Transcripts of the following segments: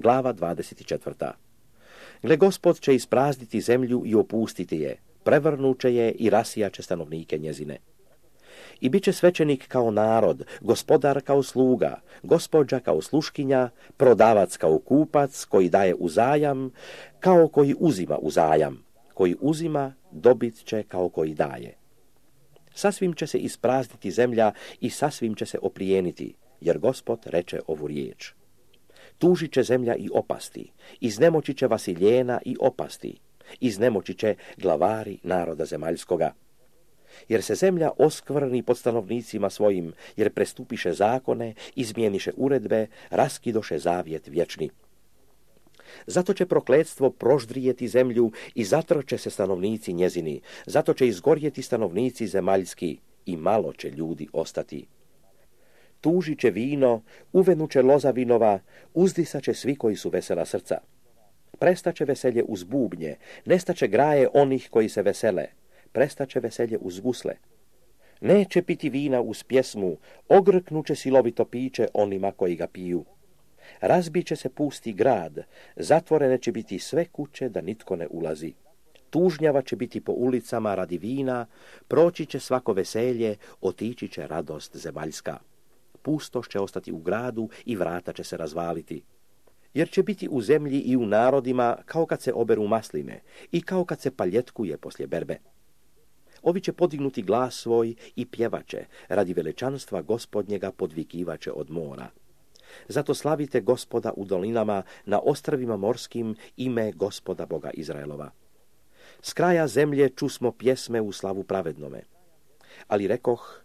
Glava 24. Gle, Gospod će isprazniti zemlju i opustiti je, prevrnuće je i rasijaće stanovnike njezine. I bit će svećenik kao narod, gospodar kao sluga, gospođa kao sluškinja, prodavac kao kupac, koji daje uzajam, kao koji uzima uzajam. Koji uzima, dobit će kao koji daje. Sasvim će se isprazniti zemlja i sasvim će se oplijeniti, jer Gospod reče ovu riječ. Tužit će zemlja i opasti, iznemoći će vasiljena i opasti, iznemoći će glavari naroda zemaljskoga. Jer se zemlja oskvrni pod stanovnicima svojim, jer prestupiše zakone, izmijeniše uredbe, raskidoše zavjet vječni. Zato će prokletstvo proždrijeti zemlju i zatrće se stanovnici njezini, zato će izgorjeti stanovnici zemaljski i malo će ljudi ostati. Tužit će vino, uvenuće loza vinova, uzdisat će svi koji su vesela srca. Prestaće veselje uz bubnje, nestaće graje onih koji se vesele, prestaće veselje uz gusle. Neće piti vina uz pjesmu, ogrknuće silovito piće onima koji ga piju. Razbit će se pusti grad, zatvorene će biti sve kuće da nitko ne ulazi. Tužnjava će biti po ulicama radi vina, proći će svako veselje, otići će radost zemaljska. Pustoš će ostati u gradu i vrata će se razvaliti. Jer će biti u zemlji i u narodima kao kad se oberu masline i kao kad se paljetkuje poslije berbe. Ovi će podignuti glas svoj i pjevaće, radi veličanstva Gospodnjega podvikivaće od mora. Zato slavite Gospoda u dolinama, na ostrvima morskim, ime Gospoda Boga Izraelova. S kraja zemlje čusmo pjesme u slavu pravednome. Ali rekoh,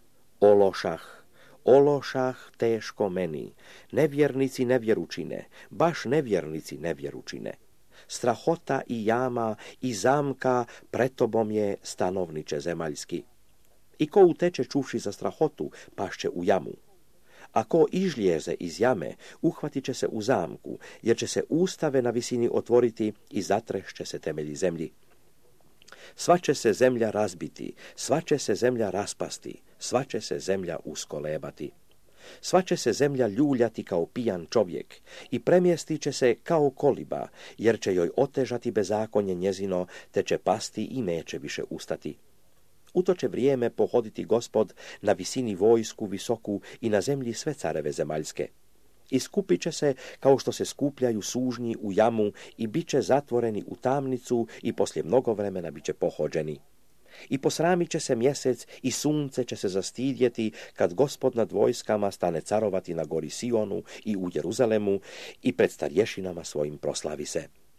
ološah teško meni, nevjernici nevjeručine, baš nevjernici nevjeručine. Strahota i jama i zamka pretobom je stanovniče zemaljski. I ko uteče čuvši za strahotu, pašće u jamu. A ko izljeze iz jame, uhvatit će se u zamku, jer će se ustave na visini otvoriti i zatrešće se temelji zemlji. Sva će se zemlja razbiti, sva će se zemlja raspasti, sva će se zemlja uskolebati. Sva će se zemlja ljuljati kao pijan čovjek i premjestit će se kao koliba, jer će joj otežati bezakonje njezino, te će pasti i neće više ustati. U to će vrijeme pohoditi Gospod na visini vojsku visoku i na zemlji sve careve zemaljske. I skupit će se kao što se skupljaju sužnji u jamu i bit će zatvoreni u tamnicu i poslije mnogo vremena bit će pohođeni. I posramit će se mjesec i sunce će se zastidjeti kad Gospod nad vojskama stane carovati na gori Sionu i u Jeruzalemu i pred starješinama svojim proslavi se.